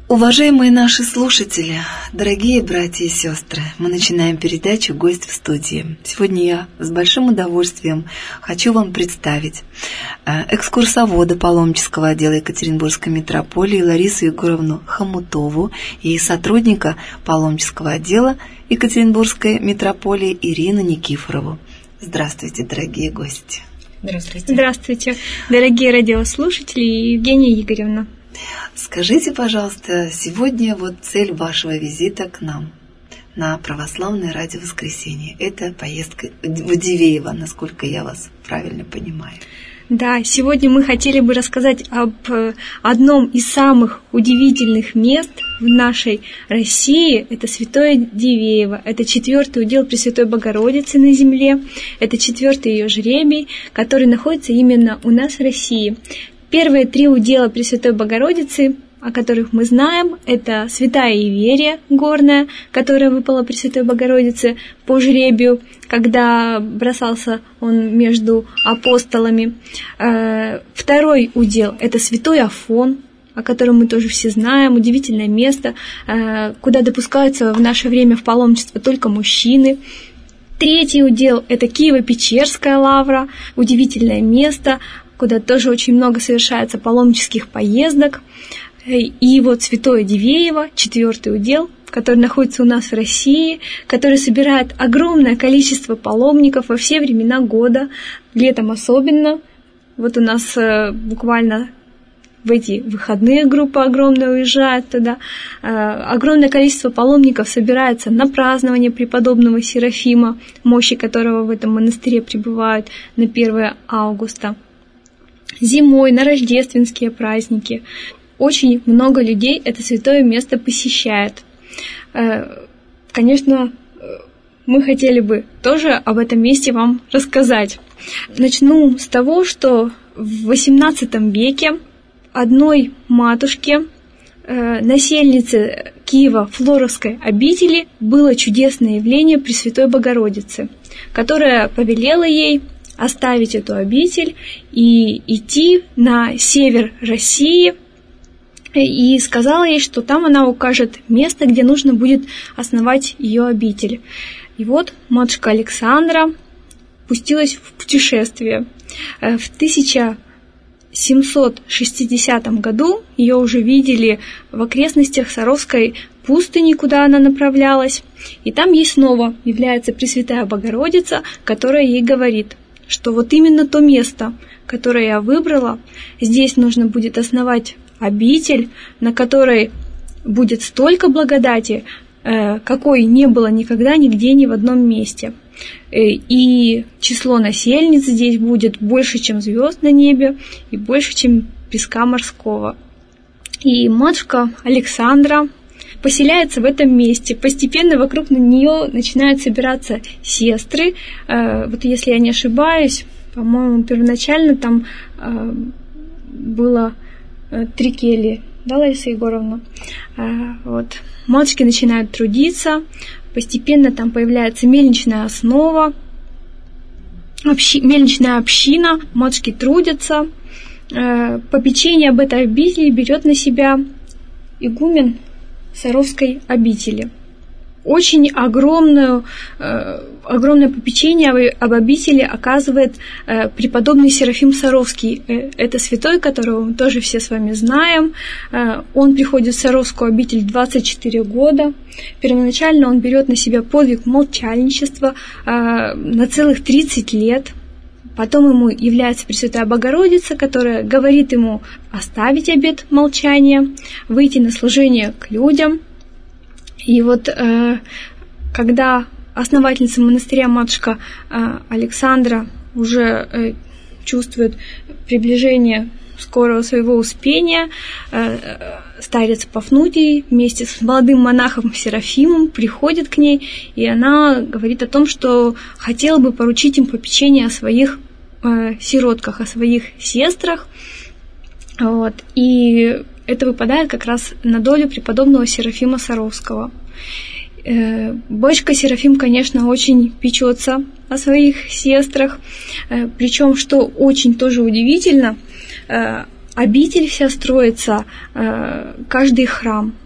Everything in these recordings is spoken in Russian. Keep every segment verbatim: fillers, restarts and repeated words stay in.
Уважаемые наши слушатели, дорогие братья и сестры, мы начинаем передачу «Гость в студии». Сегодня я с большим удовольствием хочу вам представить экскурсовода паломнического отдела Екатеринбургской митрополии Ларису Егоровну Хомутову и сотрудника паломнического отдела Екатеринбургской митрополии Ирину Никифорову. Здравствуйте, дорогие гости. Здравствуйте. Здравствуйте, дорогие радиослушатели и Евгения Игоревна. Скажите, пожалуйста, сегодня вот цель вашего визита к нам на Православное радио Воскресенье. Это поездка в Дивеево, насколько я вас правильно понимаю. Да, сегодня мы хотели бы рассказать об одном из самых удивительных мест в нашей России. Это Святое Дивеево. Это четвертый удел Пресвятой Богородицы на земле. Это четвертый ее жребий, который находится именно у нас в России. Первые три удела Пресвятой Богородицы, о которых мы знаем, это Святая Иверия горная, которая выпала Пресвятой Богородице по жребию, когда бросался он между апостолами. Второй удел – это Святой Афон, о котором мы тоже все знаем, удивительное место, куда допускаются в наше время в паломничество только мужчины. Третий удел – это Киево-Печерская лавра, удивительное место, куда тоже очень много совершается паломнических поездок. И вот Святое Дивеево, четвертый удел, который находится у нас в России, который собирает огромное количество паломников во все времена года, летом особенно. Вот у нас буквально в эти выходные группа огромная уезжает туда. Огромное количество паломников собирается на празднование преподобного Серафима, мощи которого в этом монастыре пребывают на первое августа. Зимой, на рождественские праздники. Очень много людей это святое место посещает. Конечно, мы хотели бы тоже об этом месте вам рассказать. Начну с того, что в восемнадцатом веке одной матушке, насельнице Киево-Флоровской обители, было чудесное явление Пресвятой Богородицы, которая повелела ей оставить эту обитель и идти на север России, и сказала ей, что там она укажет место, где нужно будет основать ее обитель. И вот матушка Александра пустилась в путешествие. В тысяча семьсот шестидесятом году ее уже видели в окрестностях Саровской пустыни, куда она направлялась, и там ей снова является Пресвятая Богородица, которая ей говорит, что вот именно то место, которое я выбрала, здесь нужно будет основать обитель, на которой будет столько благодати, какой не было никогда нигде ни в одном месте. И число насельниц здесь будет больше, чем звезд на небе, и больше, чем песка морского. И матушка Александра поселяется в этом месте. Постепенно вокруг нее начинают собираться сестры. Вот если я не ошибаюсь, по-моему, первоначально там было три кельи, да, Лариса Егоровна? Вот. Матушки начинают трудиться, постепенно там появляется мельничная основа, общи, мельничная община, матушки трудятся. Попечение об этой обители берет на себя игумен Саровской обители. Очень огромную, э, огромное попечение об обители оказывает э, преподобный Серафим Саровский. Э, это святой, которого мы тоже все с вами знаем. Э, он приходит в Саровскую обитель двадцать четыре года. Первоначально он берет на себя подвиг молчальничества э, на целых тридцать лет. Потом ему является Пресвятая Богородица, которая говорит ему оставить обет молчания, выйти на служение к людям. И вот э, когда основательница монастыря матушка э, Александра уже э, чувствует приближение скорого своего успения, э, старец Пафнутий вместе с молодым монахом Серафимом приходит к ней, и она говорит о том, что хотела бы поручить им попечение о своих э, сиротках, о своих сестрах. Вот. И это выпадает как раз на долю преподобного Серафима Саровского. Батюшка Серафим, конечно, очень печется о своих сестрах, причем, что очень тоже удивительно, обитель вся строится, каждый храм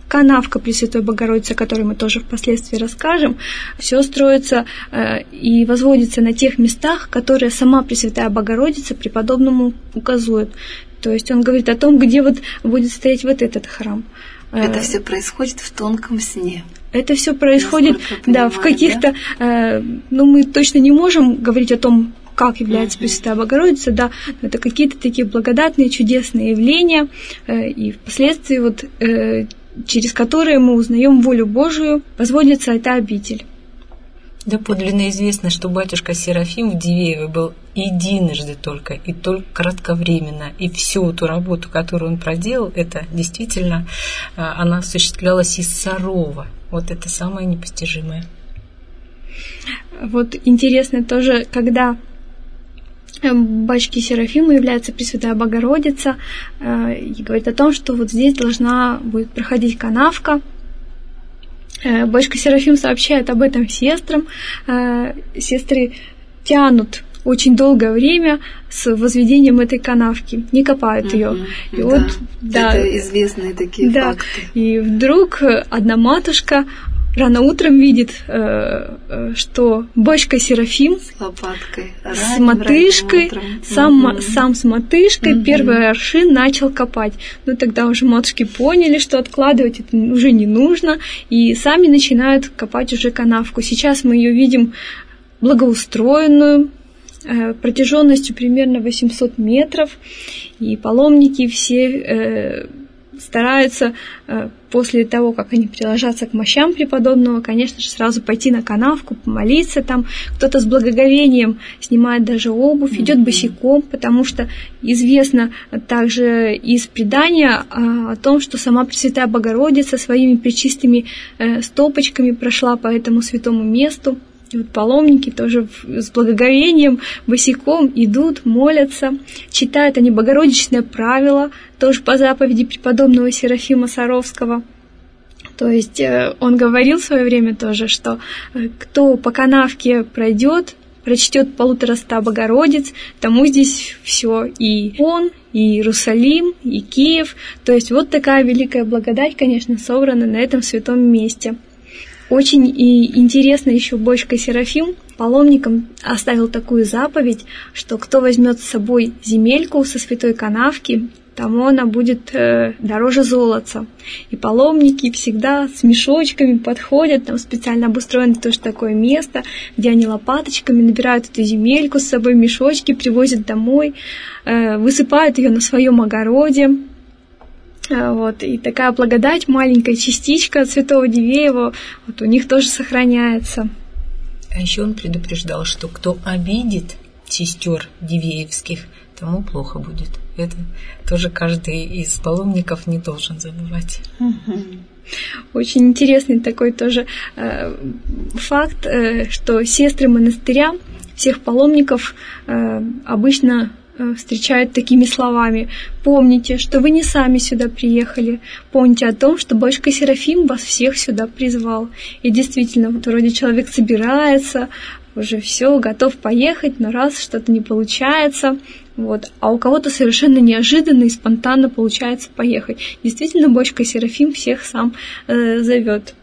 канавка Пресвятой Богородицы, о которой мы тоже впоследствии расскажем, все строится э, и возводится на тех местах, которые сама Пресвятая Богородица преподобному указывает. То есть он говорит о том, где вот будет стоять вот этот храм. Это все происходит в тонком сне. Это все происходит, да, в каких-то, да? э, ну, мы точно не можем говорить о том, как является uh-huh. Пресвятая Богородица, да, это какие-то такие благодатные, чудесные явления, э, и впоследствии вот э, через которые мы узнаем волю Божию, возводится эта обитель. Да, подлинно известно, что батюшка Серафим в Дивеево был единожды только, и только кратковременно. И всю эту работу, которую он проделал, это действительно, она осуществлялась из Сарова. Вот это самое непостижимое. Вот интересно тоже, когда батюшке Серафиму является Пресвятая Богородица, и говорит о том, что вот здесь должна будет проходить канавка. Батюшка Серафим сообщает об этом сестрам. Сестры тянут очень долгое время с возведением этой канавки, не копают ее. Mm-hmm. И да, вот, да, это известные такие да, факты. И вдруг одна матушка рано утром видит, что батюшка Серафим с лопаткой, с мотышкой, сам, mm-hmm. сам с мотышкой mm-hmm. первый аршин начал копать. Ну, тогда уже матушки поняли, что откладывать это уже не нужно, и сами начинают копать уже канавку. Сейчас мы ее видим благоустроенную, протяженностью примерно восемьсот метров, и паломники все э, стараются э, после того, как они приложатся к мощам преподобного, конечно же, сразу пойти на канавку, помолиться там. Кто-то с благоговением снимает даже обувь, mm-hmm. идет босиком, потому что известно также из предания о, о том, что сама Пресвятая Богородица своими пречистыми э, стопочками прошла по этому святому месту. И вот паломники тоже с благоговением босиком идут, молятся, читают они богородичное правило, тоже по заповеди преподобного Серафима Саровского. То есть он говорил в свое время тоже, что кто по канавке пройдет, прочтет полутораста Богородиц, тому здесь все, и он, и Иерусалим, и Киев. То есть вот такая великая благодать, конечно, собрана на этом святом месте. Очень и интересно еще батюшка Серафим паломникам оставил такую заповедь, что кто возьмет с собой земельку со святой канавки, тому она будет э, дороже золота. И паломники всегда с мешочками подходят, там специально обустроено тоже такое место, где они лопаточками набирают эту земельку с собой, мешочки привозят домой, э, высыпают ее на своем огороде. Вот, и такая благодать, маленькая частичка от святого Дивеева, вот у них тоже сохраняется. А еще он предупреждал, что кто обидит сестер Дивеевских, тому плохо будет. Это тоже каждый из паломников не должен забывать. Угу. Очень интересный такой тоже э, факт, э, что сестры монастыря всех паломников э, обычно встречают такими словами: помните, что вы не сами сюда приехали, помните о том, что батюшка Серафим вас всех сюда призвал. И действительно, вот вроде человек собирается, уже все, готов поехать, но раз что-то не получается, вот, а у кого-то совершенно неожиданно и спонтанно получается поехать. Действительно, батюшка Серафим всех сам э, зовет.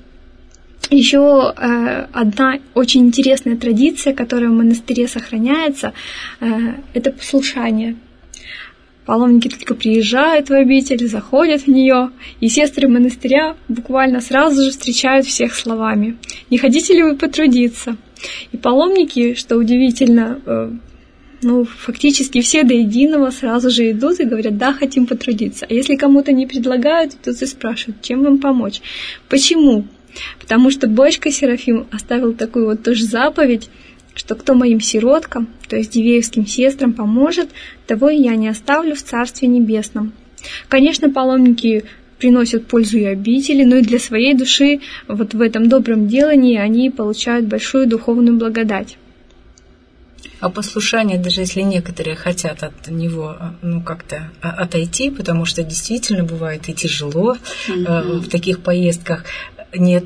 Еще э, одна очень интересная традиция, которая в монастыре сохраняется, э, это послушание. Паломники только приезжают в обитель, заходят в нее, и сестры монастыря буквально сразу же встречают всех словами: «Не хотите ли вы потрудиться?» И паломники, что удивительно, э, ну, фактически все до единого сразу же идут и говорят: да, хотим потрудиться. А если кому-то не предлагают, то и спрашивают: чем вам помочь? Почему? Потому что батюшка Серафим оставил такую вот тоже заповедь, что кто моим сироткам, то есть дивеевским сестрам, поможет, того и я не оставлю в Царстве Небесном. Конечно, паломники приносят пользу и обители, но и для своей души вот в этом добром делании они получают большую духовную благодать. А послушание, даже если некоторые хотят от него, ну, как-то отойти, потому что действительно бывает и тяжело mm-hmm. в таких поездках, нет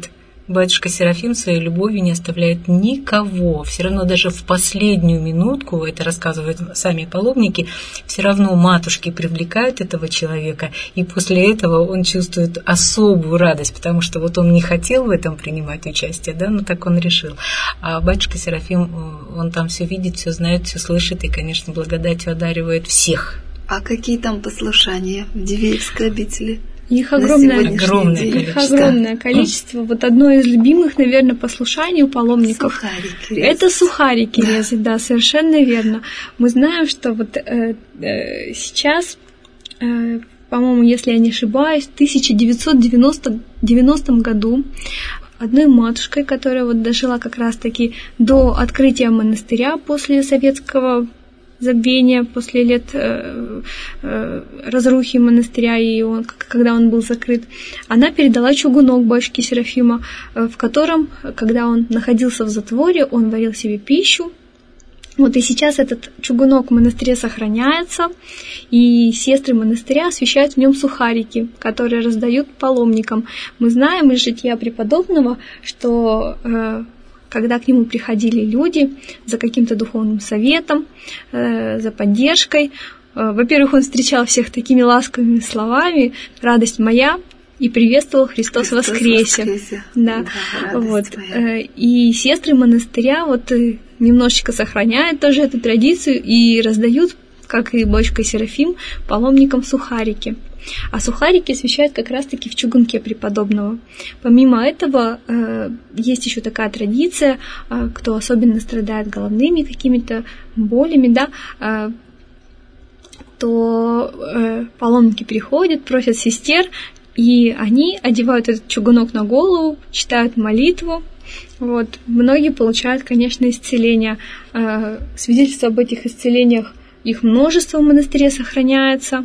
батюшка Серафим своей любовью не оставляет никого. Все равно даже в последнюю минутку, это рассказывают сами паломники, все равно матушки привлекают этого человека, и после этого он чувствует особую радость, потому что вот он не хотел в этом принимать участие, да, но так он решил. А батюшка Серафим, он там все видит, все знает, все слышит, и, конечно, благодатью одаривает всех. А какие там послушания в Дивеевской обители? Их огромное, огромное их количество. огромное количество. Вот одно из любимых, наверное, послушаний у паломников. Сухарики резать. Это сухарики резать, да, совершенно верно. Мы знаем, что вот э, э, сейчас, э, по-моему, если я не ошибаюсь, в тысяча девятьсот девяностом году одной матушкой, которая вот дожила как раз-таки до открытия монастыря после советского забвения, после лет э, э, разрухи монастыря, и он, когда он был закрыт, она передала чугунок батюшке Серафима, э, в котором, когда он находился в затворе, он варил себе пищу. Вот и сейчас этот чугунок в монастыре сохраняется, и сестры монастыря освящают в нем сухарики, которые раздают паломникам. Мы знаем из жития преподобного, что э, когда к нему приходили люди за каким-то духовным советом, э, за поддержкой, э, во-первых, он встречал всех такими ласковыми словами: «Радость моя», и приветствовал «Христос, Христос воскресе». воскресе. Да. Да, вот. Моя. И сестры монастыря вот немножечко сохраняют тоже эту традицию и раздают, как и батюшка Серафим, паломникам сухарики. А сухарики освящают как раз-таки в чугунке преподобного. Помимо этого, есть еще такая традиция, кто особенно страдает головными какими-то болями, да, то паломники приходят, просят сестер, и они одевают этот чугунок на голову, читают молитву. Вот. Многие получают, конечно, исцеление. Свидетельства об этих исцелениях, их множество в монастыре сохраняется.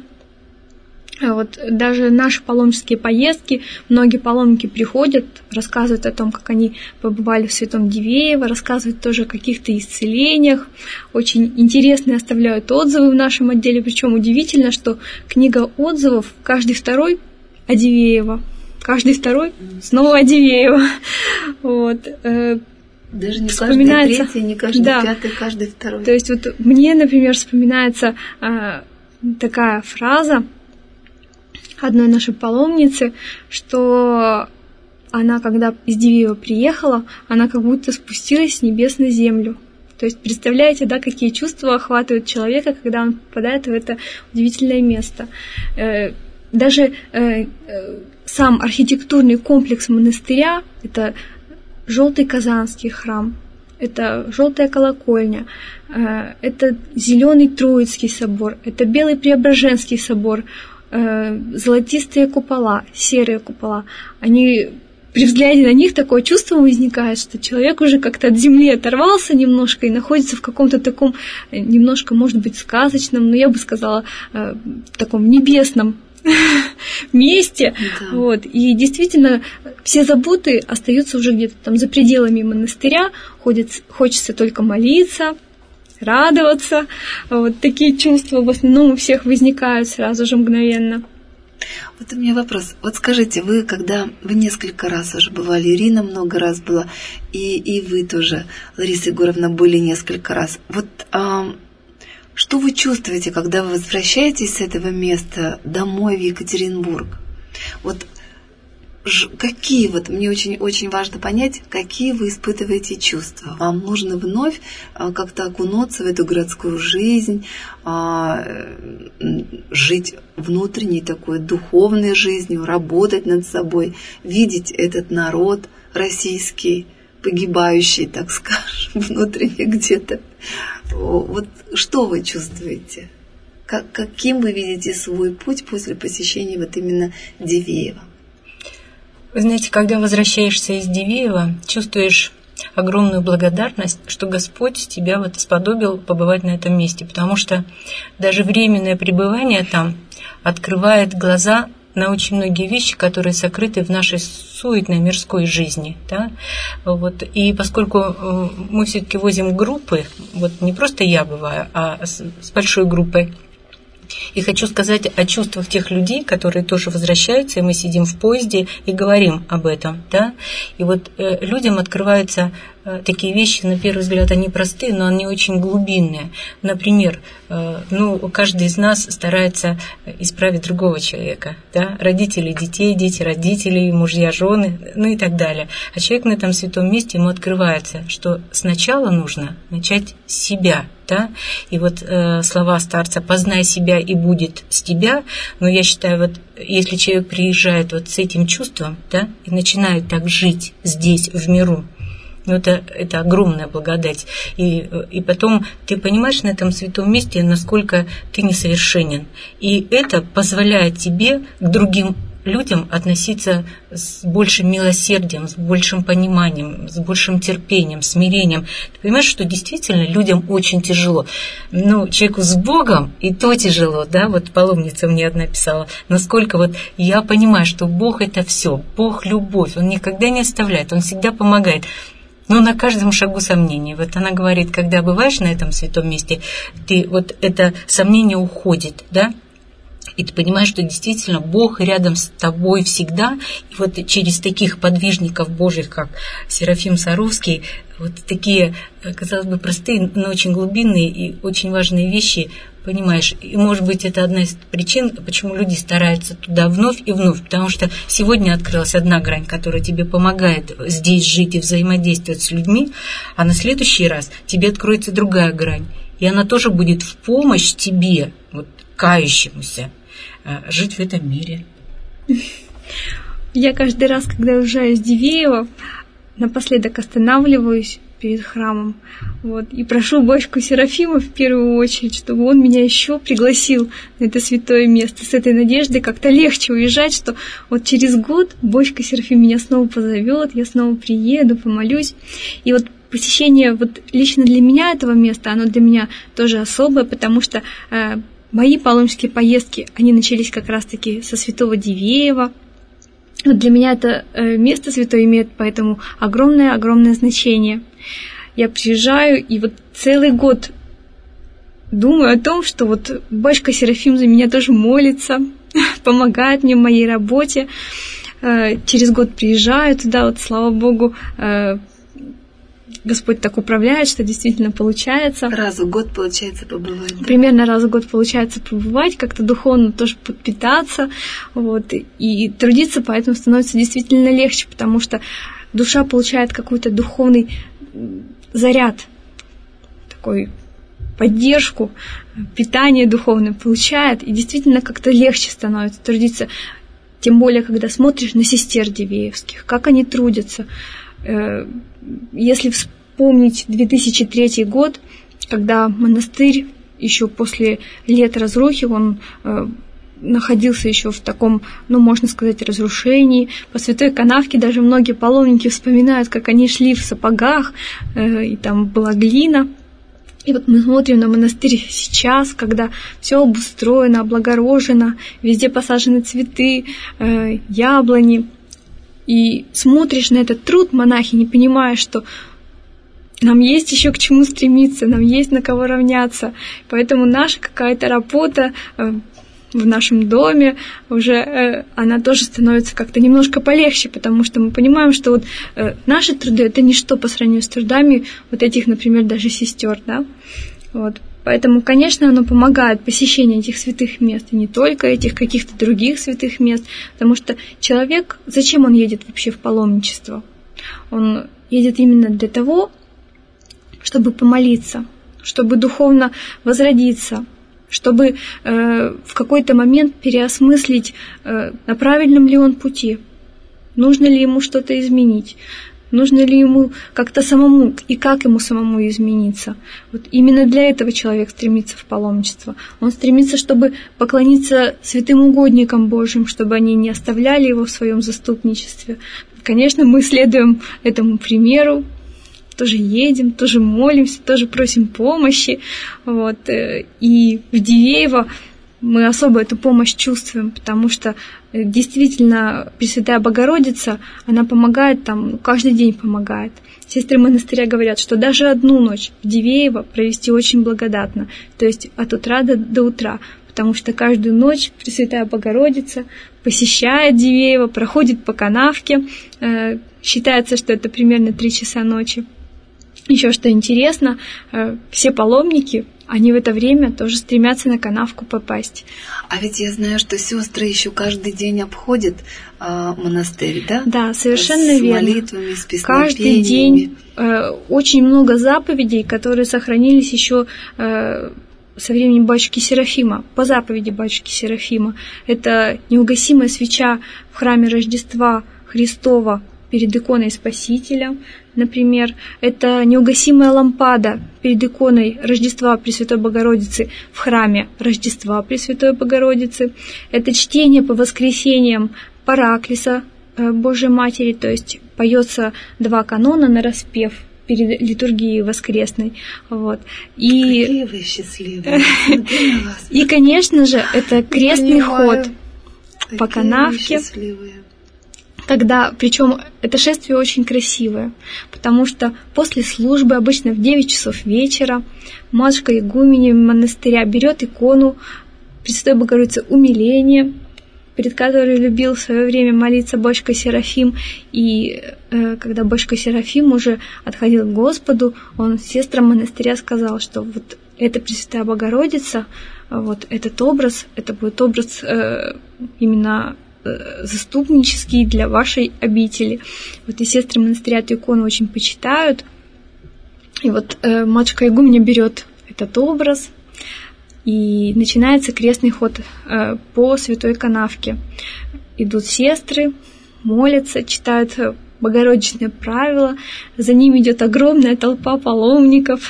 Вот даже наши паломнические поездки, многие паломники приходят, рассказывают о том, как они побывали в Святом Дивеево, рассказывают тоже о каких-то исцелениях, очень интересные оставляют отзывы в нашем отделе, причем удивительно, что книга отзывов, каждый второй о Дивеево, каждый второй снова о Дивеево. Вот. Даже не каждый третий, не каждый да. пятый, каждый второй. То есть вот мне, например, вспоминается а, такая фраза одной нашей паломницы, что она, когда из Дивеева приехала, она как будто спустилась с небес на землю. То есть представляете, да, какие чувства охватывают человека, когда он попадает в это удивительное место. Даже э, сам архитектурный комплекс монастыря – это желтый Казанский храм, это желтая колокольня, э, это зеленый Троицкий собор, это белый Преображенский собор, э, золотистые купола, серые купола. Они, при взгляде на них такое чувство возникает, что человек уже как-то от земли оторвался немножко и находится в каком-то таком немножко, может быть, сказочном, но я бы сказала, э, таком небесном месте, да. Вот. И действительно все заботы остаются уже где-то там за пределами монастыря, ходит, хочется только молиться, радоваться, вот такие чувства в основном у всех возникают сразу же мгновенно. Вот у меня вопрос. Вот скажите, вы, когда вы несколько раз уже бывали, Ирина много раз была, и, и вы тоже, Лариса Егоровна, были несколько раз. Вот а, что вы чувствуете, когда вы возвращаетесь с этого места домой в Екатеринбург? Вот какие, вот мне очень, очень важно понять, какие вы испытываете чувства. Вам нужно вновь как-то окунуться в эту городскую жизнь, жить внутренней такой духовной жизнью, работать над собой, видеть этот народ российский, погибающий, так скажем, внутренне где-то. Вот что вы чувствуете? Как, каким вы видите свой путь после посещения вот именно Дивеева? Вы знаете, когда возвращаешься из Дивеева, чувствуешь огромную благодарность, что Господь тебя вот сподобил побывать на этом месте, потому что даже временное пребывание там открывает глаза на очень многие вещи, которые сокрыты в нашей суетной мирской жизни. Да? Вот. И поскольку мы все-таки возим группы, вот не просто я бываю, а с, с большой группой, И хочу сказать о чувствах тех людей, которые тоже возвращаются, и мы сидим в поезде и говорим об этом, да. И вот э, людям открываются э, такие вещи, на первый взгляд, они простые, но они очень глубинные. Например, э, ну, каждый из нас старается исправить другого человека, да, родители детей, дети родителей, мужья, жены, ну и так далее. А человек на этом святом месте, ему открывается, что сначала нужно начать с себя. Да? И вот э, слова старца «познай себя и будет с тебя», но я считаю, вот если человек приезжает вот с этим чувством, да, и начинает так жить здесь, в миру, ну, это, это огромная благодать. И, и потом ты понимаешь на этом святом месте, насколько ты несовершенен. И это позволяет тебе к другим людям относиться с большим милосердием, с большим пониманием, с большим терпением, смирением. Ты понимаешь, что действительно людям очень тяжело. Ну, человеку с Богом и то тяжело, да, вот паломница мне одна писала, насколько вот я понимаю, что Бог это все, Бог любовь, Он никогда не оставляет, Он всегда помогает. Но на каждом шагу сомнений. Вот она говорит, когда бываешь на этом святом месте, ты вот это сомнение уходит, да, и ты понимаешь, что действительно Бог рядом с тобой всегда. И вот через таких подвижников Божьих, как Серафим Саровский, вот такие, казалось бы, простые, но очень глубинные и очень важные вещи понимаешь. И, может быть, это одна из причин, почему люди стараются туда вновь и вновь. Потому что сегодня открылась одна грань, которая тебе помогает здесь жить и взаимодействовать с людьми, а на следующий раз тебе откроется другая грань. И она тоже будет в помощь тебе, вот, кающемуся, жить в этом мире. Я каждый раз, когда уезжаю из Дивеева, напоследок останавливаюсь перед храмом, вот, и прошу батюшку Серафима в первую очередь, чтобы он меня еще пригласил на это святое место, с этой надеждой как-то легче уезжать, что вот через год батюшка Серафим меня снова позовет, я снова приеду, помолюсь. И вот посещение вот лично для меня этого места, оно для меня тоже особое, потому что э, мои паломнические поездки, они начались как раз-таки со святого Дивеева. Вот для меня это место святое имеет поэтому огромное-огромное значение. Я приезжаю и вот целый год думаю о том, что вот батюшка Серафим за меня тоже молится, помогает мне в моей работе. Через год приезжаю туда, вот слава Богу, Господь так управляет, что действительно получается. Раз в год получается побывать. Да? Примерно раз в год получается побывать, как-то духовно тоже подпитаться, вот, и трудиться поэтому становится действительно легче, потому что душа получает какой-то духовный заряд, такой поддержку, питание духовное получает, и действительно как-то легче становится трудиться, тем более, когда смотришь на сестер дивеевских, как они трудятся. Если вспомнить две тысячи третий год, когда монастырь еще после лет разрухи, он э, находился еще в таком, ну, можно сказать, разрушении. По Святой Канавке даже многие паломники вспоминают, как они шли в сапогах, э, и там была глина. И вот мы смотрим на монастырь сейчас, когда все обустроено, облагорожено, везде посажены цветы, э, яблони. И смотришь на этот труд монахини, понимая, что нам есть еще к чему стремиться, нам есть на кого равняться. Поэтому наша какая-то работа в нашем доме уже, она тоже становится как-то немножко полегче, потому что мы понимаем, что вот наши труды — это ничто по сравнению с трудами вот этих, например, даже сестер, да, вот. Поэтому, конечно, оно помогает посещение этих святых мест, и не только этих, каких-то других святых мест, потому что человек, зачем он едет вообще в паломничество? Он едет именно для того, чтобы помолиться, чтобы духовно возродиться, чтобы э, в какой-то момент переосмыслить, э, на правильном ли он пути, нужно ли ему что-то изменить. Нужно ли ему как-то самому, и как ему самому измениться? Вот именно для этого человек стремится в паломничество. Он стремится, чтобы поклониться святым угодникам Божьим, чтобы они не оставляли его в своем заступничестве. Конечно, мы следуем этому примеру, тоже едем, тоже молимся, тоже просим помощи. Вот. И в Дивеево мы особо эту помощь чувствуем, потому что действительно Пресвятая Богородица, она помогает там, каждый день помогает. Сестры монастыря говорят, что даже одну ночь в Дивеево провести очень благодатно, то есть от утра до, до утра, потому что каждую ночь Пресвятая Богородица посещает Дивеево, проходит по канавке. Считается, что это примерно три часа ночи. Еще что интересно, все паломники, они в это время тоже стремятся на канавку попасть. А ведь я знаю, что сестры еще каждый день обходят э, монастырь, да? Да, совершенно с верно. С молитвами, с песнопениями. Каждый день э, очень много заповедей, которые сохранились еще э, со времени батюшки Серафима, по заповеди батюшки Серафима. Это неугасимая свеча в храме Рождества Христова перед иконой Спасителя, например. Это неугасимая лампада перед иконой Рождества Пресвятой Богородицы в храме Рождества Пресвятой Богородицы. Это чтение по воскресеньям Параклиса Божьей Матери, то есть поется два канона на распев перед литургией воскресной. Вот. И... Какие вы счастливые. И, конечно же, это крестный ход по канавке. Когда, причем это шествие очень красивое, потому что после службы, обычно в девять часов вечера, матушка игуменя монастыря берет икону Пресвятой Богородицы Умиления, перед которой любил в свое время молиться батюшка Серафим. И э, когда батюшка Серафим уже отходил к Господу, он сестрам монастыря сказал, что вот эта Пресвятая Богородица, вот этот образ, это будет образ э, именно заступнический для вашей обители. Вот и сестры монастыря эту икону очень почитают. И вот э, матушка игуменя берет этот образ, и начинается крестный ход э, по святой канавке. Идут сестры, молятся, читают богородичные правила, за ними идет огромная толпа паломников.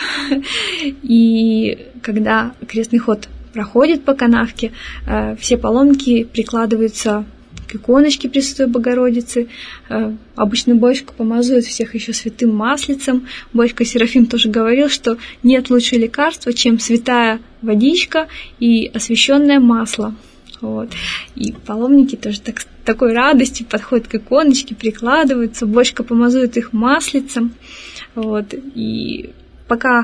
И когда крестный ход проходит по канавке, э, все паломники прикладываются к иконочке Пресвятой Богородицы. Обычно батюшка помазывает всех еще святым маслицем. Батюшка Серафим тоже говорил, что нет лучшего лекарства, чем святая водичка и освященное масло. Вот. И паломники тоже так, с такой радостью подходят к иконочке, прикладываются, батюшка помазывает их маслицем. Вот. И пока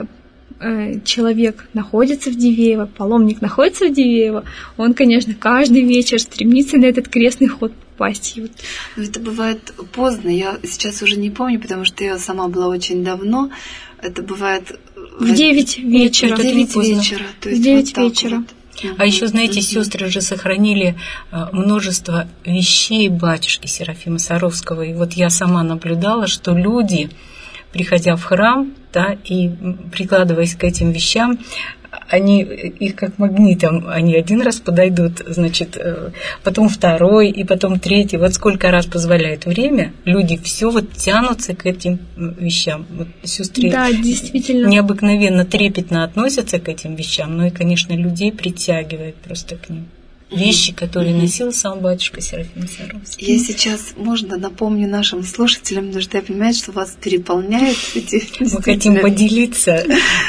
человек находится в Дивеево, паломник находится в Дивеево, он, конечно, каждый вечер стремится на этот крестный ход попасть. И вот... Но это бывает поздно, я сейчас уже не помню, потому что я сама была очень давно. Это бывает... В девять вечера. В девять вечера. В девять вечера. Вот. А еще, знаете, сестры уже сохранили множество вещей батюшки Серафима Саровского. И вот я сама наблюдала, что люди, приходя в храм, да, и прикладываясь к этим вещам, они их как магнитом, они один раз подойдут, значит, потом второй, и потом третий. Вот сколько раз позволяет время, люди все вот тянутся к этим вещам. Вот сестры, да, действительно, необыкновенно трепетно относятся к этим вещам, но и, конечно, людей притягивает просто к ним. Вещи, которые mm-hmm. носил сам батюшка Серафим Саровский. Я сейчас, можно, напомню нашим слушателям, потому что я понимаю, что вас переполняют эти... Мы хотим поделиться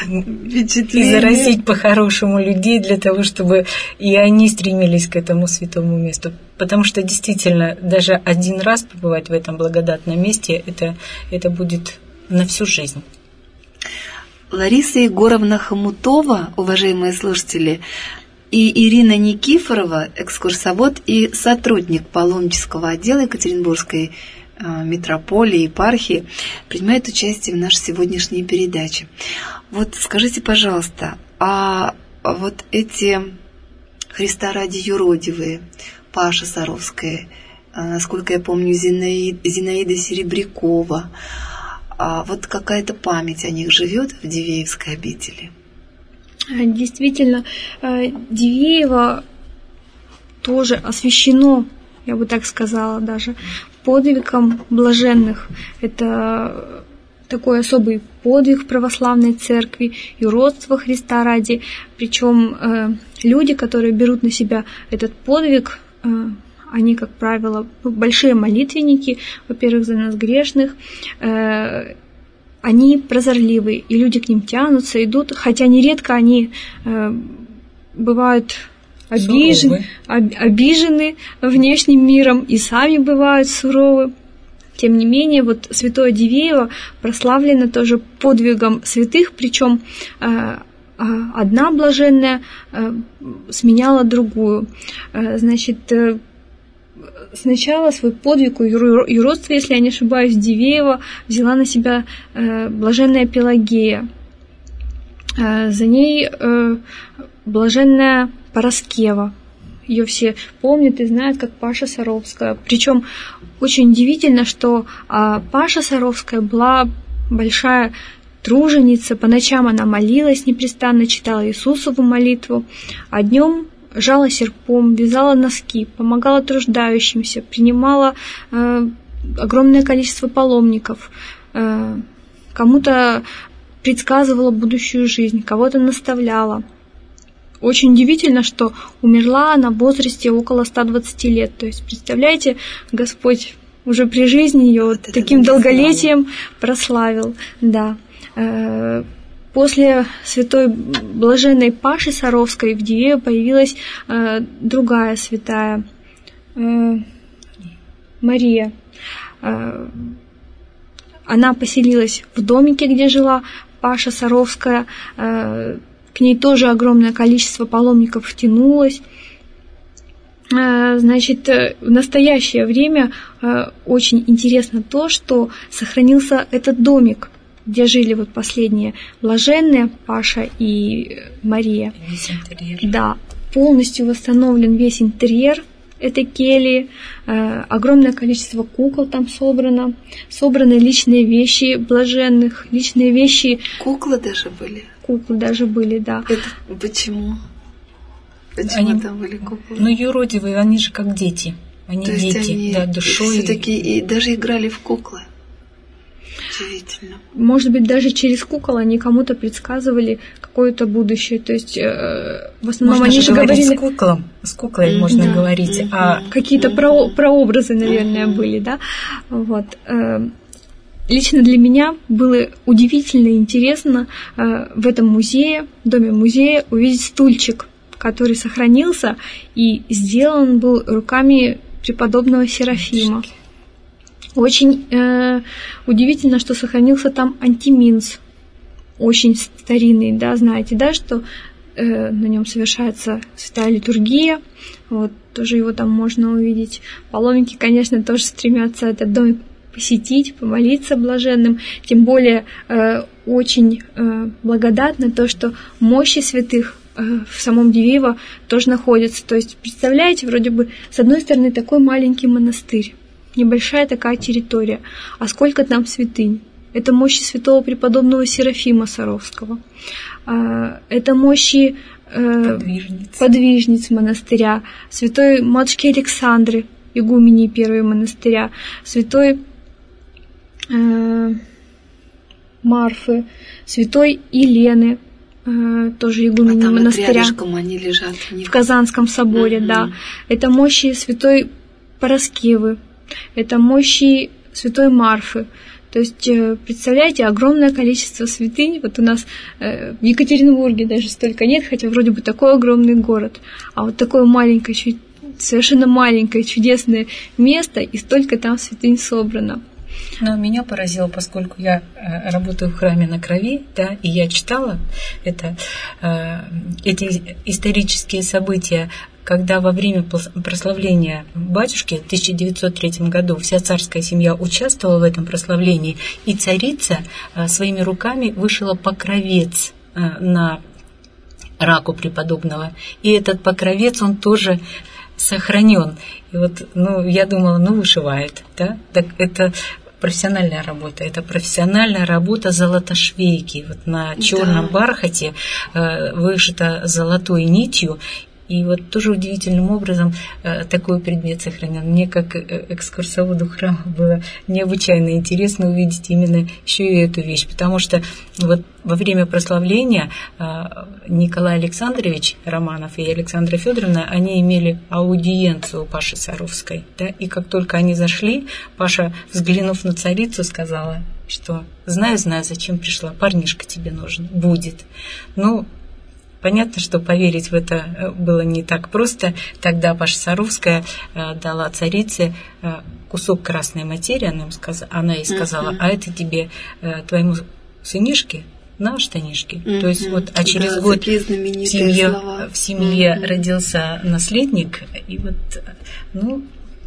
и заразить по-хорошему людей для того, чтобы и они стремились к этому святому месту. Потому что действительно, даже один раз побывать в этом благодатном месте, это, это будет на всю жизнь. Лариса Егоровна Хомутова, уважаемые слушатели, и Ирина Никифорова, экскурсовод и сотрудник паломнического отдела Екатеринбургской э, митрополии, епархии, принимают участие в нашей сегодняшней передаче. Вот скажите, пожалуйста, а вот эти Христа ради юродивые, Паша Саровская, э, насколько я помню, Зинаид, Зинаида Серебрякова, а вот какая-то память о них живет в Дивеевской обители? Действительно, Дивеево тоже освящено, я бы так сказала, даже подвигом блаженных. Это такой особый подвиг в православной церкви, юродство Христа ради. Причем люди, которые берут на себя этот подвиг, они, как правило, большие молитвенники, во-первых, за нас грешных, они прозорливые, и люди к ним тянутся, идут, хотя нередко они э, бывают обижены, об, обижены внешним миром и сами бывают суровы. Тем не менее, вот святое Дивеево прославлено тоже подвигом святых, причем э, одна блаженная сменяла другую. Значит, сначала свой подвиг у юродства, если я не ошибаюсь, Дивеева взяла на себя блаженная Пелагея. За ней блаженная Параскева. Ее все помнят и знают как Паша Саровская. Причем очень удивительно, что Паша Саровская была большая труженица. По ночам она молилась непрестанно, читала Иисусову молитву, а днем жала серпом, вязала носки, помогала труждающимся, принимала э, огромное количество паломников, э, кому-то предсказывала будущую жизнь, кого-то наставляла. Очень удивительно, что умерла она в возрасте около ста двадцати лет. То есть, представляете, Господь уже при жизни ее вот таким долголетием прославил. Да. Э, После святой блаженной Паши Саровской в Дивеево появилась э, другая святая э, Мария. Э, она поселилась в домике, где жила Паша Саровская. Э, к ней тоже огромное количество паломников втянулось. Э, значит, в настоящее время э, очень интересно то, что сохранился этот домик, где жили вот последние блаженные, Паша и Мария. Весь интерьер. Да, полностью восстановлен весь интерьер этой кельи, э, огромное количество кукол там собрано, собраны личные вещи блаженных, личные вещи... Куклы даже были? Куклы даже были, да. Это почему? Почему они, там были куклы? Ну, юродивые, они же как дети. Они То есть дети, они да, душой. Все-таки и даже играли в куклы. Удивительно. Может быть, даже через кукол они кому-то предсказывали какое-то будущее. То есть, э, в основном можно они же же говорили... с куклом, с куклой mm-hmm. можно да. говорить. Mm-hmm. А... Какие-то mm-hmm. про, прообразы, наверное, mm-hmm. были, да? Вот. Лично для меня было удивительно и интересно в этом музее, в доме музея, увидеть стульчик, который сохранился и сделан был руками преподобного Серафима. Очень э, удивительно, что сохранился там антиминс, очень старинный, да, знаете, да, что э, на нем совершается святая литургия, вот, тоже его там можно увидеть. Паломники, конечно, тоже стремятся этот домик посетить, помолиться блаженным, тем более э, очень э, благодатно то, что мощи святых э, в самом Дивеево тоже находятся. То есть, представляете, вроде бы, с одной стороны, такой маленький монастырь, небольшая такая территория, а сколько там святынь. Это мощи святого преподобного Серафима Саровского, э, это мощи э, подвижниц. подвижниц монастыря, святой матушки Александры, игумении первого монастыря, святой э, Марфы, святой Елены, э, тоже игумении а там монастыря. Вот они лежат в них. В Казанском соборе, mm-hmm. да. Это мощи святой Параскевы, это мощи святой Марфы. То есть, представляете, огромное количество святынь. Вот у нас в Екатеринбурге даже столько нет, хотя вроде бы такой огромный город. А вот такое маленькое, совершенно маленькое, чудесное место, и столько там святынь собрано. Но меня поразило, поскольку я работаю в храме на Крови, да, и я читала это, эти исторические события, когда во время прославления батюшки в тысяча девятьсот третьем году вся царская семья участвовала в этом прославлении, и царица своими руками вышила покровец на раку преподобного. И этот покровец, он тоже сохранен. И вот, ну, я думала, ну, вышивает, да, так это профессиональная работа, это профессиональная работа золотошвейки. Вот на черном да. бархате э, вышита золотой нитью. И вот тоже удивительным образом э, такой предмет сохранен. Мне, как экскурсоводу храма, было необычайно интересно увидеть именно еще и эту вещь, потому что вот во время прославления э, Николай Александрович Романов и Александра Федоровна, они имели аудиенцию у Паши Саровской, да, и как только они зашли, Паша, взглянув на царицу, сказала, что знаю, знаю, зачем пришла, парнишка тебе нужен, будет. Ну, понятно, что поверить в это было не так просто. Тогда Паша Саровская дала царице кусок красной материи, она, им сказ... она ей сказала, uh-huh. а это тебе, твоему сынишке, на штанишки. Mm-hmm. То есть вот, а через да, год в семье, слова. в семье mm-hmm. родился наследник, и вот, ну,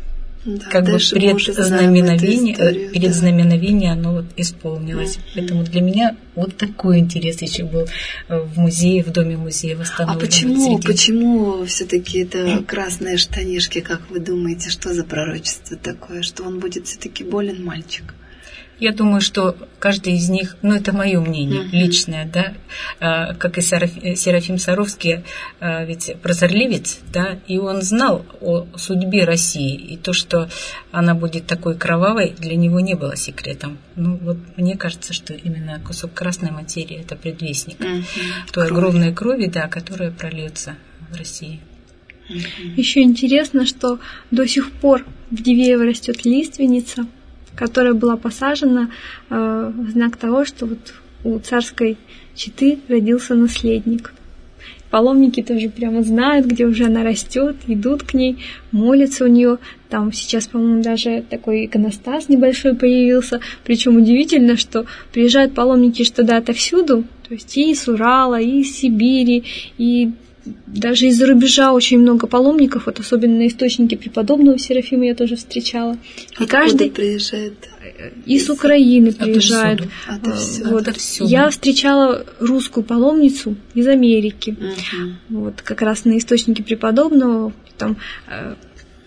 да, как бы предзнаменовение, историю, перед да. знаменовение оно вот исполнилось. Mm-hmm. Поэтому для меня вот такой интерес еще был в музее, в доме музея восстановленного. А почему, почему все-таки это красные штанишки, как вы думаете, что за пророчество такое, что он будет все-таки болен, мальчик? Я думаю, что каждый из них, ну это мое мнение mm-hmm. личное, да, а, как и Серафим, Серафим Саровский, а, ведь прозорливец, да, и он знал о судьбе России, и то, что она будет такой кровавой, для него не было секретом. Ну вот мне кажется, что именно кусок красной материи это предвестник mm-hmm. той Кровь. огромной крови, да, которая прольется в России. Mm-hmm. Еще интересно, что до сих пор в Дивеево растет лиственница, которая была посажена э, в знак того, что вот у царской четы родился наследник. Паломники тоже прямо знают, где уже она растет, идут к ней, молятся у нее. Там сейчас, по-моему, даже такой иконостас небольшой появился. Причем удивительно, что приезжают паломники туда отовсюду, то есть и из Урала, и из Сибири, и даже из-за рубежа очень много паломников, вот особенно на источнике преподобного Серафима я тоже встречала. И каждый приезжает. Из Украины приезжает. Вот. Я встречала русскую паломницу из Америки. Угу. Вот, как раз на источнике преподобного. Там э,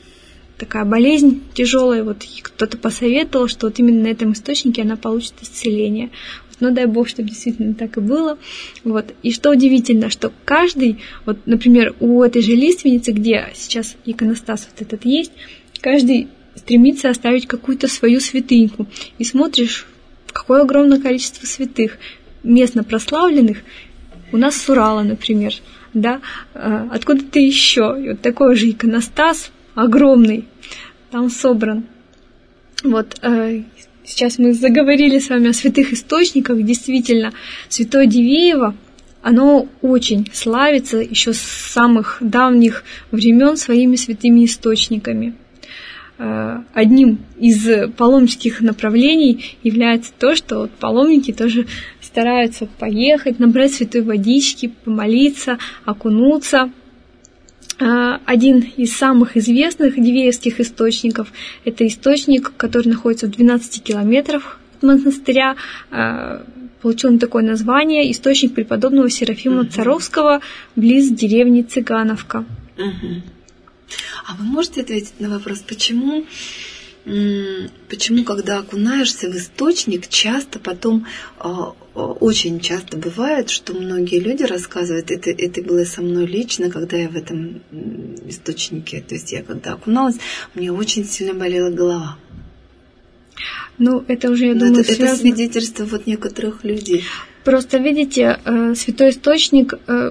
такая болезнь тяжелая. Вот кто-то посоветовал, что вот именно на этом источнике она получит исцеление. Но дай Бог, чтобы действительно так и было. Вот. И что удивительно, что каждый, вот, например, у этой же лиственницы, где сейчас иконостас вот этот есть, каждый стремится оставить какую-то свою святыньку. И смотришь, какое огромное количество святых, местно прославленных. У нас с Урала, например, да, откуда-то еще. И вот такой же иконостас огромный там собран. Вот. Сейчас мы заговорили с вами о святых источниках. Действительно, Святое Дивеево, оно очень славится еще с самых давних времен своими святыми источниками. Одним из паломнических направлений является то, что вот паломники тоже стараются поехать, набрать святой водички, помолиться, окунуться. Один из самых известных дивеевских источников – это источник, который находится в двенадцати километрах от монастыря. Получил он такое название – источник преподобного Серафима угу. Царовского близ деревни Цыгановка. Угу. А вы можете ответить на вопрос, почему, почему когда окунаешься в источник, часто потом, очень часто бывает, что многие люди рассказывают, это, это было со мной лично, когда я в этом источнике, то есть я когда окуналась, мне очень сильно болела голова. Ну, это уже, я Но думаю, это, связано... это свидетельство вот некоторых людей. Просто, видите, святой источник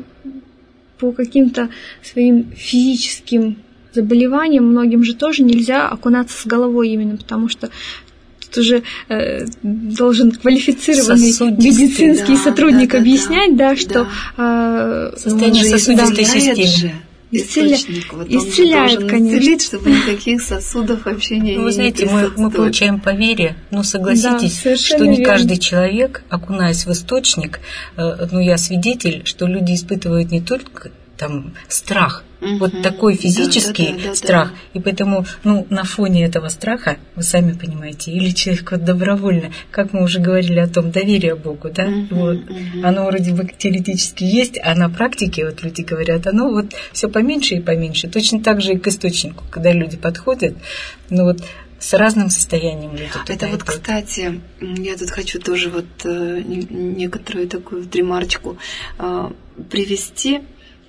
по каким-то своим физическим заболеваниям многим же тоже нельзя окунаться с головой именно, потому что тут уже э, должен квалифицированный медицинский да, сотрудник да, объяснять, да, да, да что э, состояние сосудистой системы. Исцеля... Вот исцеляет, он конечно. Исцелить, чтобы никаких сосудов вообще не, ну, вы знаете, не мы, мы получаем по вере, но согласитесь, да, что не верно. Каждый человек, окунаясь в источник, э, ну я свидетель, что люди испытывают не только там страх, угу. вот такой физический да, да, да, страх, да, да. И поэтому, ну, на фоне этого страха, вы сами понимаете, или человек вот добровольно, как мы уже говорили о том, доверие Богу, да, угу, вот, угу. Оно вроде бы теоретически есть, а на практике, вот люди говорят, оно вот все поменьше и поменьше, точно так же и к источнику, когда люди подходят, ну вот, с разным состоянием люди. Это вот, идут. Кстати, я тут хочу тоже вот э, некоторую такую ремарочку э, привести.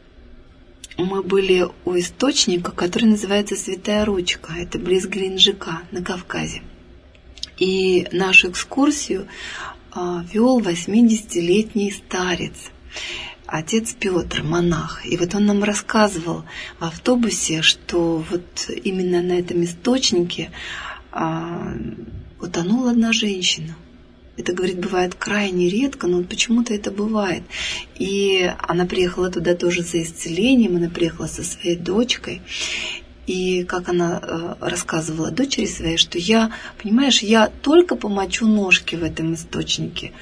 Мы были у источника, который называется Святая Ручка. Это близ Геленджика на Кавказе. И нашу экскурсию а, вел восьмидесятилетний старец, отец Петр, монах. И вот он нам рассказывал в автобусе, что вот именно на этом источнике а, утонула одна женщина. Это, говорит, бывает крайне редко, но почему-то это бывает. И она приехала туда тоже за исцелением, она приехала со своей дочкой. И как она э, рассказывала дочери своей, что я, понимаешь, я только помочу ножки в этом источнике,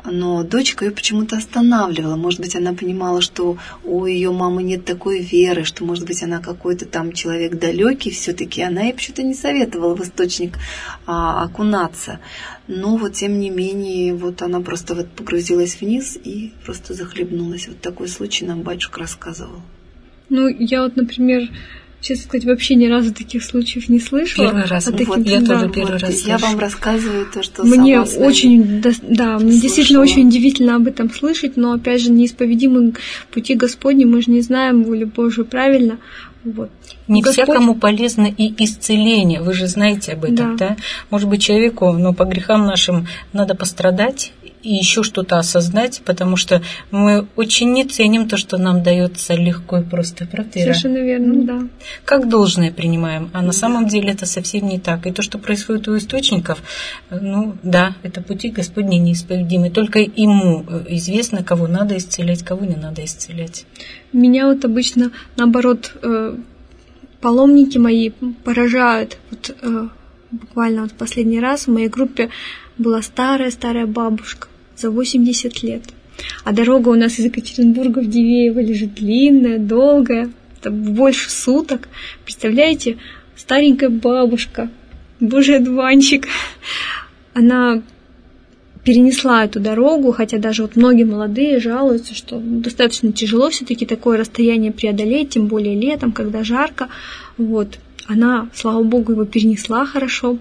но дочка ее почему-то останавливала. Может быть, она понимала, что у ее мамы нет такой веры, что, может быть, она какой-то там человек далекий все-таки. Она ей почему-то не советовала в источник а, окунаться. Но вот, тем не менее, вот она просто вот погрузилась вниз и просто захлебнулась. Вот такой случай нам батюшка рассказывал. Ну, я вот, например, честно сказать, вообще ни разу таких случаев не слышала. Первый раз. А Ну, таким, вот я да, тоже первый вот, раз я слышу. вам рассказываю то, что мне сама очень, да, да мне действительно слышала. очень удивительно об этом слышать, но опять же неисповедимы пути Господни, мы же не знаем волю Божию правильно. Вот. Не Господь... всякому полезно и исцеление, вы же знаете об этом, да? да? Может быть, человеку, но по грехам нашим надо пострадать и еще что-то осознать, потому что мы очень не ценим то, что нам дается легко и просто, правда, Ира? Совершенно верно, да. Как должное принимаем, а на самом деле это совсем не так. И то, что происходит у источников, ну да, это пути Господни неисповедимы. Только Ему известно, кого надо исцелять, кого не надо исцелять. Меня вот обычно, наоборот, паломники мои поражают. Вот буквально вот в последний раз в моей группе была старая-старая бабушка за восемьдесят лет. А дорога у нас из Екатеринбурга в Дивеево лежит длинная, долгая, больше суток. Представляете, старенькая бабушка, Божий одуванчик, она перенесла эту дорогу, хотя даже вот многие молодые жалуются, что достаточно тяжело все-таки такое расстояние преодолеть, тем более летом, когда жарко. Вот. Она, слава Богу, его перенесла хорошо,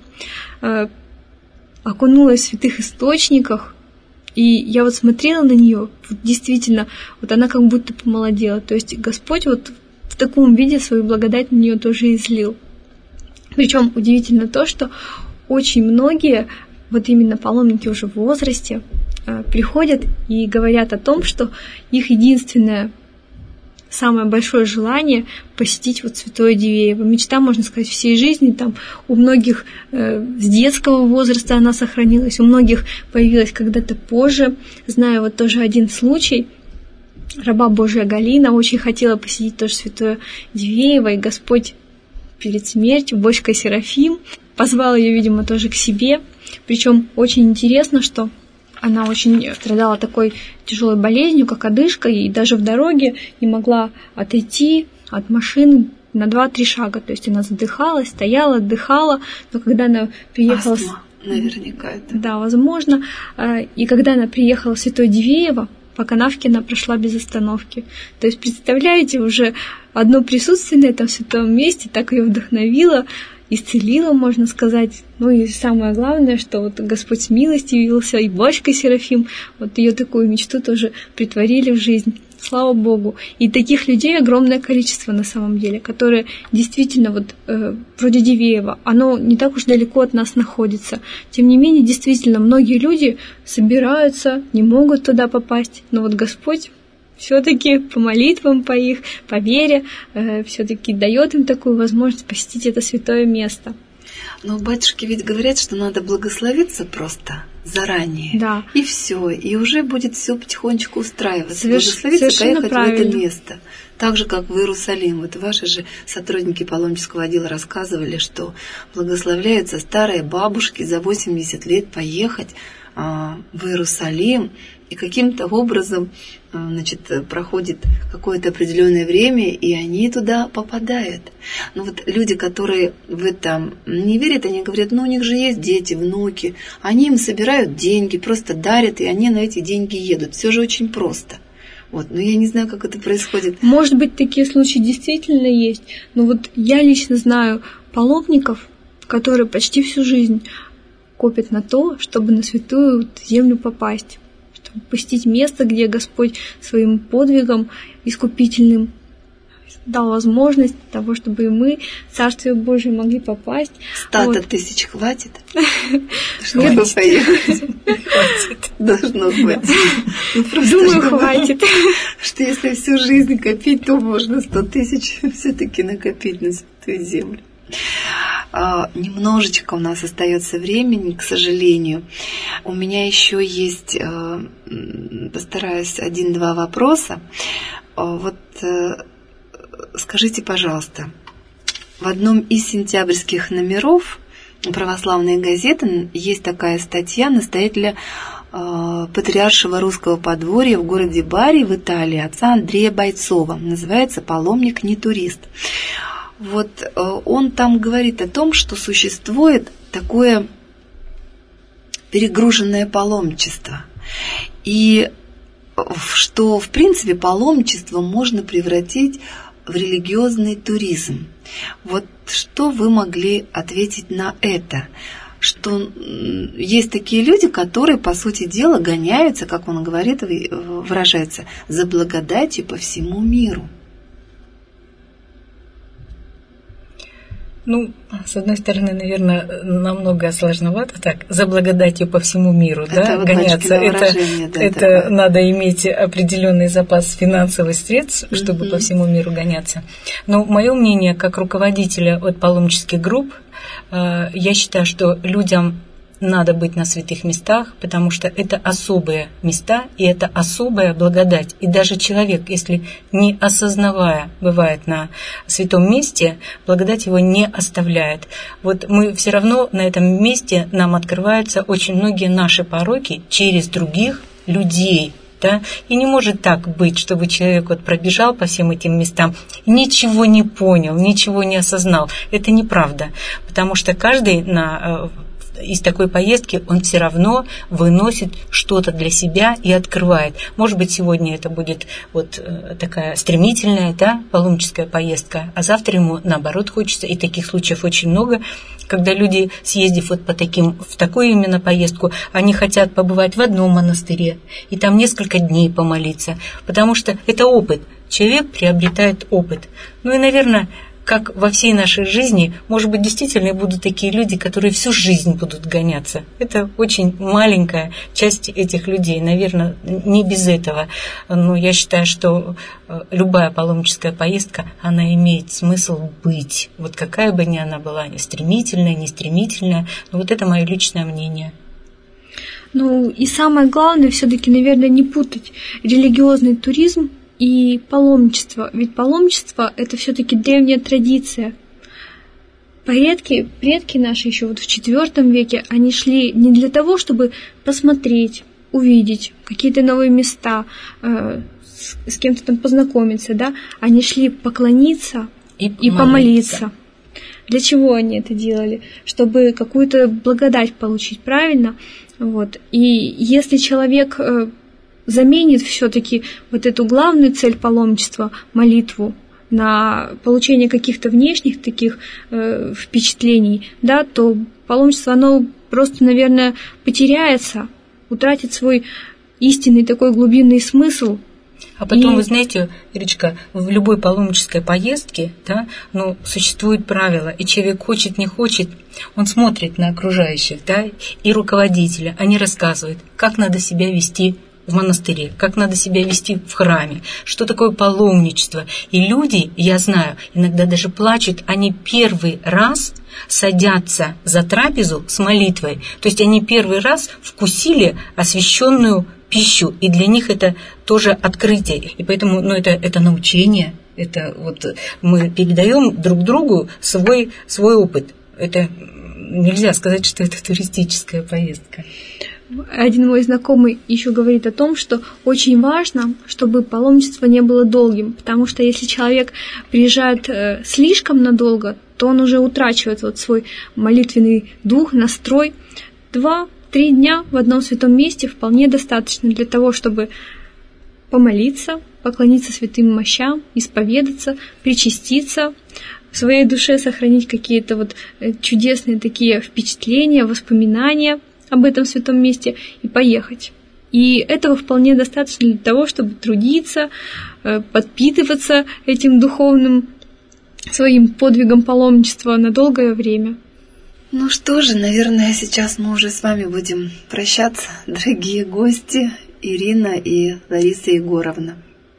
окунулась в святых источниках, и я вот смотрела на нее, вот действительно, вот она как будто помолодела. То есть Господь вот в таком виде свою благодать на нее тоже излил. Причем удивительно то, что очень многие, вот именно паломники уже в возрасте, приходят и говорят о том, что их единственное самое большое желание посетить вот Святое Дивеево. Мечта, можно сказать, всей жизни. Там у многих э, с детского возраста она сохранилась, у многих появилась когда-то позже. Знаю вот тоже один случай. Раба Божия Галина очень хотела посетить тоже Святое Дивеево, и Господь перед смертью, бочкой Серафим, позвал ее, видимо, тоже к себе. Причем очень интересно, что она очень страдала такой тяжелой болезнью, как одышка, и даже в дороге не могла отойти от машины на два-три шага. То есть она задыхалась, стояла, отдыхала, но когда она приехала... Астма, наверняка это. Да, возможно. И когда она приехала в Святое Дивеево, по канавке она прошла без остановки. То есть, представляете, уже одно присутствие на этом святом месте так ее вдохновило, исцелила, можно сказать. Ну и самое главное, что вот Господь с милостью явился, и бочка Серафим, вот ее такую мечту тоже притворили в жизнь. Слава Богу. И таких людей огромное количество на самом деле, которые действительно вот э, вроде Дивеева, оно не так уж далеко от нас находится. Тем не менее, действительно, многие люди собираются, не могут туда попасть, но вот Господь все-таки по молитвам по их, по вере, э, все-таки дает им такую возможность посетить это святое место. Но батюшки ведь говорят, что надо благословиться просто заранее. Да. И все, и уже будет все потихонечку устраиваться. Соверш... Благословиться, поехать правильно. в это место. Так же, как в Иерусалим. Вот ваши же сотрудники паломнического отдела рассказывали, что благословляются старые бабушки за восемьдесят лет поехать а, в Иерусалим, и каким-то образом, значит, проходит какое-то определенное время, и они туда попадают. Но вот люди, которые в это не верят, они говорят, ну у них же есть дети, внуки, они им собирают деньги, просто дарят, и они на эти деньги едут. Все же очень просто. Вот, но я не знаю, как это происходит. Может быть, такие случаи действительно есть, но вот я лично знаю паломников, которые почти всю жизнь копят на то, чтобы на святую землю попасть, чтобы посетить место, где Господь своим подвигом искупительным дал возможность того, чтобы и мы в Царствие Божие могли попасть. Ста вот. тысяч хватит, чтобы поехать? Хватит. Должно быть. Думаю, хватит. Что если всю жизнь копить, то можно сто тысяч все-таки накопить на святую землю. А, немножечко у нас остается времени, к сожалению. У меня еще есть, а, постараюсь, один-два вопроса. А, вот а, скажите, пожалуйста, в одном из сентябрьских номеров православной газеты есть такая статья настоятеля патриаршего русского подворья в городе Бари в Италии, отца Андрея Бойцова. Называется «Паломник не турист». Вот он там говорит о том, что существует такое перегруженное паломничество. И что, в принципе, паломничество можно превратить в религиозный туризм. Вот что вы могли ответить на это? Что есть такие люди, которые, по сути дела, гоняются, как он говорит, выражается, за благодатью по всему миру. Ну, с одной стороны, наверное, намного сложновато так, за благодатью по всему миру, это да, вот гоняться. Это, да, это надо иметь определенный запас финансовых средств, чтобы mm-hmm. по всему миру гоняться. Но мое мнение, как руководителя от паломнических групп, я считаю, что людям надо быть на святых местах, потому что это особые места, и это особая благодать. И даже человек, если не осознавая, бывает на святом месте, благодать его не оставляет. Вот мы все равно на этом месте, нам открываются очень многие наши пороки через других людей. Да? И не может так быть, чтобы человек вот пробежал по всем этим местам, ничего не понял, ничего не осознал. Это неправда, потому что каждый на... из такой поездки он все равно выносит что-то для себя и открывает. Может быть, сегодня это будет вот такая стремительная, да, паломническая поездка, а завтра ему, наоборот, хочется. И таких случаев очень много, когда люди, съездив вот по таким, в такую именно поездку, они хотят побывать в одном монастыре и там несколько дней помолиться, потому что это опыт. Человек приобретает опыт. Ну и, наверное, как во всей нашей жизни, может быть, действительно будут такие люди, которые всю жизнь будут гоняться. Это очень маленькая часть этих людей, наверное, не без этого. Но я считаю, что любая паломническая поездка, она имеет смысл быть. Вот какая бы ни она была, стремительная, не стремительная, но вот это мое личное мнение. Ну и самое главное, все-таки, наверное, не путать религиозный туризм и паломничество. Ведь паломничество – это все-таки древняя традиция. Предки, предки наши еще вот в четвёртом веке, они шли не для того, чтобы посмотреть, увидеть какие-то новые места, э, с, с кем-то там познакомиться, да? Они шли поклониться и, и помолиться. Для чего они это делали? Чтобы какую-то благодать получить, правильно? Вот. И если человек э, заменит все-таки вот эту главную цель паломничества, молитву, на получение каких-то внешних таких э, впечатлений, да, то паломничество, оно просто, наверное, потеряется, утратит свой истинный такой глубинный смысл. А потом, и... вы знаете, Ирочка, в любой паломнической поездке, да, ну, существуют правила, и человек хочет, не хочет, он смотрит на окружающих, да, и руководителя, они рассказывают, как надо себя вести в монастыре, как надо себя вести в храме, что такое паломничество. И люди, я знаю, иногда даже плачут, они первый раз садятся за трапезу с молитвой. То есть они первый раз вкусили освященную пищу, и для них это тоже открытие. И поэтому, ну, это, это научение, это вот мы передаем друг другу свой, свой опыт. Это нельзя сказать, что это туристическая поездка. Один мой знакомый еще говорит о том, что очень важно, чтобы паломничество не было долгим, потому что если человек приезжает э, слишком надолго, то он уже утрачивает вот свой молитвенный дух, настрой. Два-три дня в одном святом месте вполне достаточно для того, чтобы помолиться, поклониться святым мощам, исповедаться, причаститься, в своей душе сохранить какие-то вот чудесные такие впечатления, воспоминания об этом святом месте и поехать. И этого вполне достаточно для того, чтобы трудиться, подпитываться этим духовным своим подвигом паломничества на долгое время. Ну что же, наверное, сейчас мы уже с вами будем прощаться, дорогие гости Ирина и Лариса Егоровна.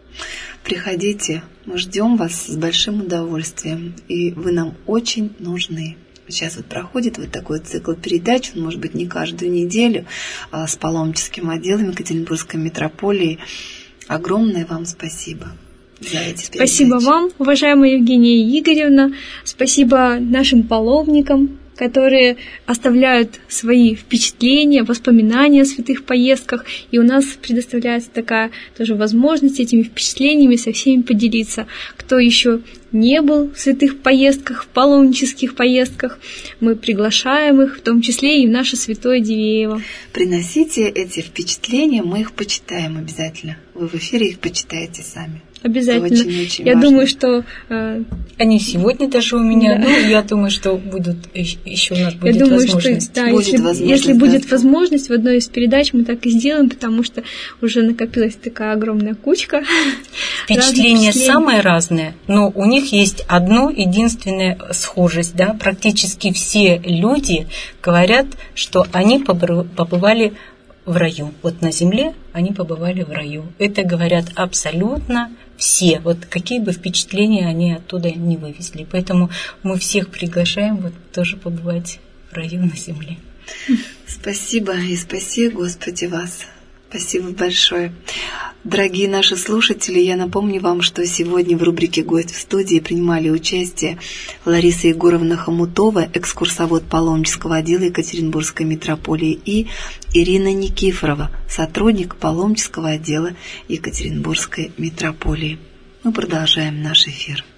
Приходите, мы ждем вас с большим удовольствием, и вы нам очень нужны. Сейчас вот проходит вот такой цикл передач, он может быть не каждую неделю, а с паломническим отделом Екатеринбургской митрополии. Огромное вам спасибо за эти передачи. Спасибо вам, уважаемая Евгения Игоревна. Спасибо нашим паломникам которые оставляют свои впечатления, воспоминания о святых поездках, и у нас предоставляется такая тоже возможность этими впечатлениями со всеми поделиться. Кто еще не был в святых поездках, в паломнических поездках, мы приглашаем их, в том числе и в наше Святое Дивеево. Приносите эти впечатления, мы их почитаем обязательно. Вы в эфире их почитаете сами. Обязательно. Очень, очень я важно. думаю, что... Э... Они сегодня даже у меня, да. Ну, я думаю, что будут еще у нас будет я думаю, возможность. Что, да, будет если, возможность, если да. будет возможность, в одной из передач мы так и сделаем, потому что уже накопилась такая огромная кучка. Впечатления самые разные, но у них есть одно единственное схожесть, да, практически все люди говорят, что они побывали в раю. Вот на земле они побывали в раю. Это говорят абсолютно все. Вот какие бы впечатления они оттуда не вывезли. Поэтому мы всех приглашаем вот тоже побывать в раю на земле. Спасибо и спаси, Господи, вас. Спасибо большое. Дорогие наши слушатели, я напомню вам, что сегодня в рубрике «Гость в студии» принимали участие Лариса Егоровна Хомутова, экскурсовод паломнического отдела Екатеринбургской митрополии, и Ирина Никифорова, сотрудник паломнического отдела Екатеринбургской митрополии. Мы продолжаем наш эфир.